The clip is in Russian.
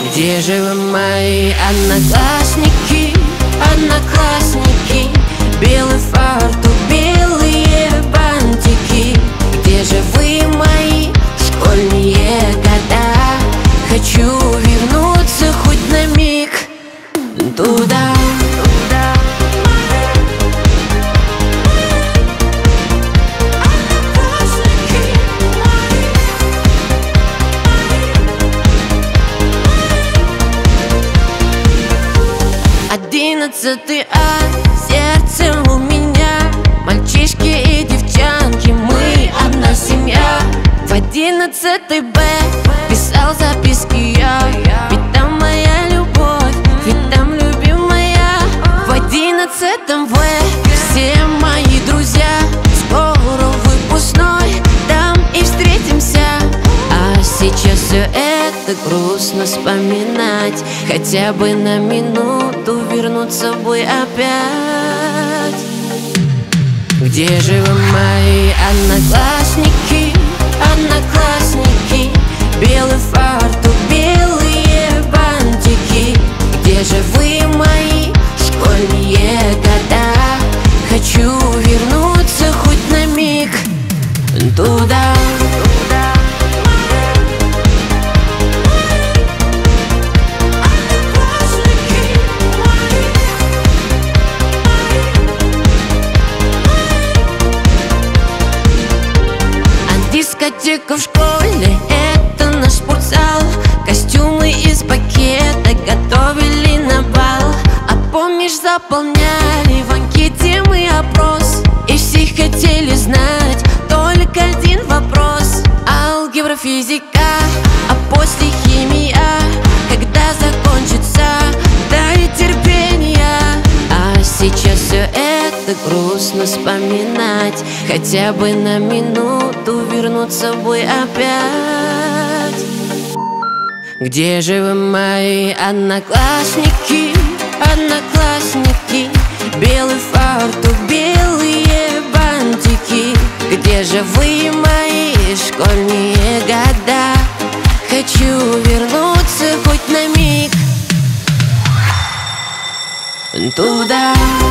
Где же вы, мои одноклассники, одноклассники? Белый фартук, белые бантики. Где же вы, мои школьные года? Хочу вернуться хоть на миг туда. Одиннадцатый А, сердцем у меня мальчишки и девчонки, мы одна семья. В 11 Б писал записки я, ведь там моя любовь, ведь там любимая. В 11 В все мои друзья, скоро выпускной, там и встретимся. А сейчас все это грустно вспоминать, хотя бы на минуту вернуться бы опять. Где же вы, мои одноклассники, одноклассники? Белый фартук, белые бантики. Где же вы, мои школьные года? Хочу вернуться хоть на миг туда. Дискотека в школе, это наш спортзал. Костюмы из пакета готовили на бал. А помнишь, заполняли в анкете мы опрос, и все хотели знать только один вопрос: алгебра, физика, а после химия. Когда закончится, дай терпения. А сейчас все это грустно вспоминать, хотя бы на минуту вернуться бы опять. Где же вы, мои одноклассники, одноклассники? Белый фартук, белые бантики. Где же вы, мои школьные года? Хочу вернуться хоть на миг туда.